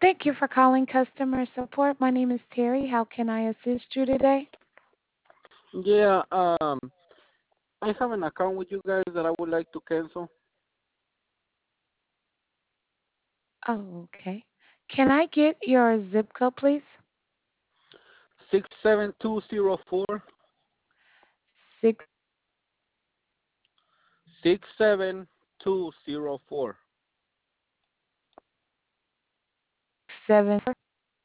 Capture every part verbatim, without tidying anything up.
Thank you for calling customer support. My name is Terry. How can I assist you today? Yeah, um, I have an account with you guys that I would like to cancel. Oh, okay. Can I get your zip code, please? Six seven two zero four Six six seven two zero four. seven four.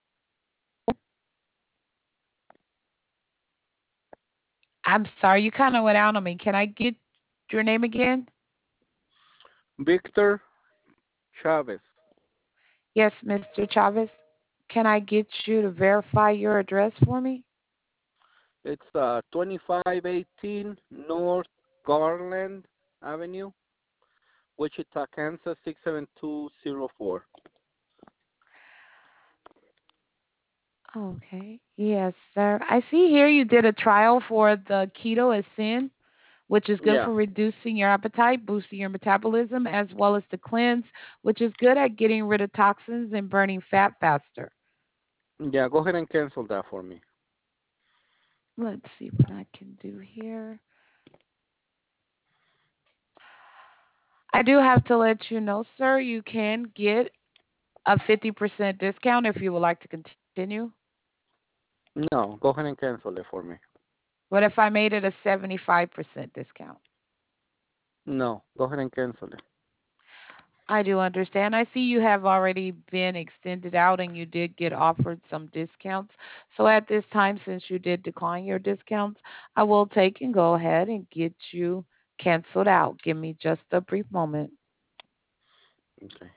I'm sorry, you kind of went out on me. Can I get your name again? Victor Chavez. Yes, mister Chavez. Can I get you to verify your address for me? It's uh twenty-five eighteen North Garland Avenue, Wichita, Kansas six seven two zero four. Okay. Yes, sir. I see here you did a trial for the Keto Ascend, which is good Yeah, for reducing your appetite, boosting your metabolism, as well as the cleanse, which is good at getting rid of toxins and burning fat faster. yeah. Go ahead and cancel that for me. Let's see what I can do here. I do have to let you know, sir, you can get a fifty percent discount if you would like to continue. No, go ahead and cancel it for me. What if I made it a seventy-five percent discount? No, go ahead and cancel it. I do understand. I see you have already been extended out and you did get offered some discounts. So at this time, since you did decline your discounts, I will take and go ahead and get you canceled out. Give me just a brief moment. Okay.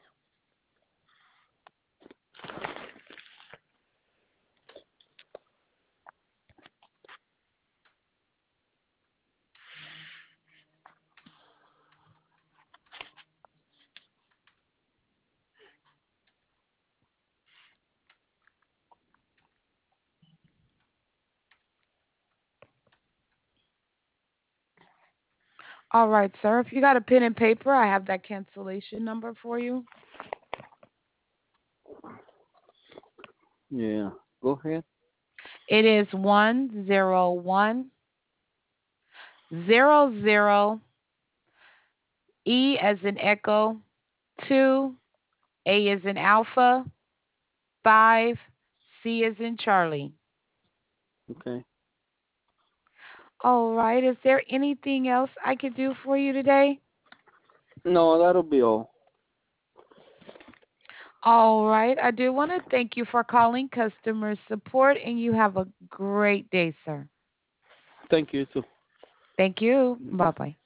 All right, sir. If you got a pen and paper, I have that cancellation number for you. Yeah, go ahead. It is one zero one zero zero E as in Echo, two A as in Alpha, five C as in Charlie. Okay. All right. Is there anything else I could do for you today? No, that'll be all. All right. I do want to thank you for calling customer support, and you have a great day, sir. Thank you too. Thank you. Bye bye.